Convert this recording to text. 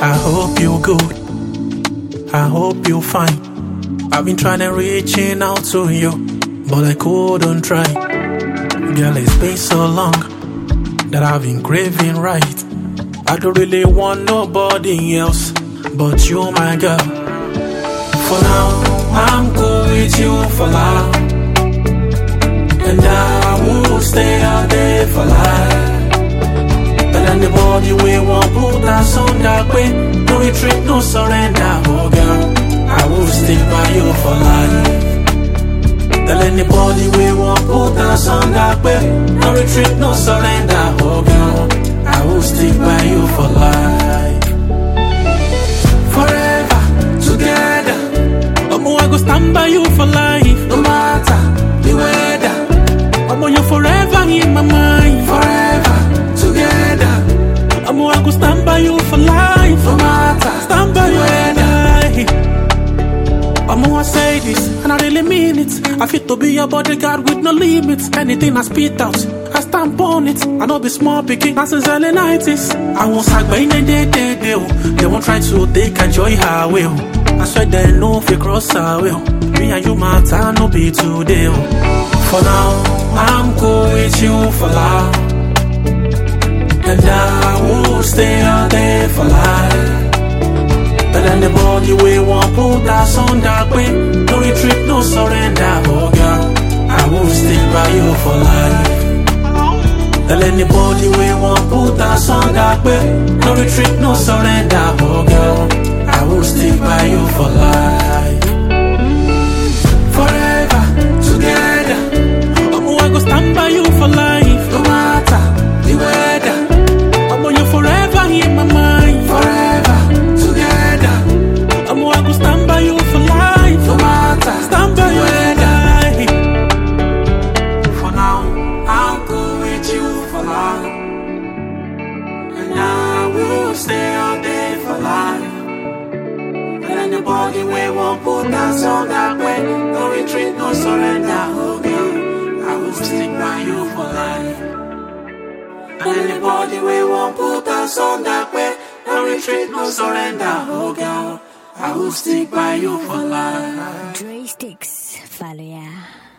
I hope you're good. I hope you're fine. I've been trying to reaching out to you, but I couldn't try. Girl, it's been so long that I've been craving right. I don't really want nobody else but you, my girl. For now, I'm cool with you for life, and I will stay out there for life. But anybody we won't put us on that way. No retreat, no surrender, oh girl, I will stick by you for life. Tell anybody we won't put us on that way. No retreat, no surrender, oh girl, I will stick by you for life. Forever together, I go stand by you for life. No matter the weather, you're forever in my mind. Forever together, I go stand by you for life. No matter, stand by you. I say this, and I really mean it. I fit to be your bodyguard with no limits. Anything I spit out, I stamp on it. I know be small picking, and since early 90s I won't sag by any day. They won't try to take a joy her will. I swear they know if you cross her will. Me and you matter, no be today. For now, I'm cool with you for life, and I will stay out there for life. But anybody we won't put us on that way. No retreat, no surrender, oh girl, I will stick by you for life. Tell anybody we won't put us on that way. No retreat, no surrender, oh girl, I will stick by you for life. Forever together, I go stand by you for life. No matter the weather, you're forever in my mind. Forever together, I go stand by you for life. No matter, stand by you life. For now, I'll go with you for life, and I will stay out there for life. And anybody we won't put us on that way. No retreat, no surrender, oh girl, I will stick by you for life. And anybody we won't put us on that way. No retreat, no surrender, oh girl, I will stick by you for life. Dre Sticks, follow ya.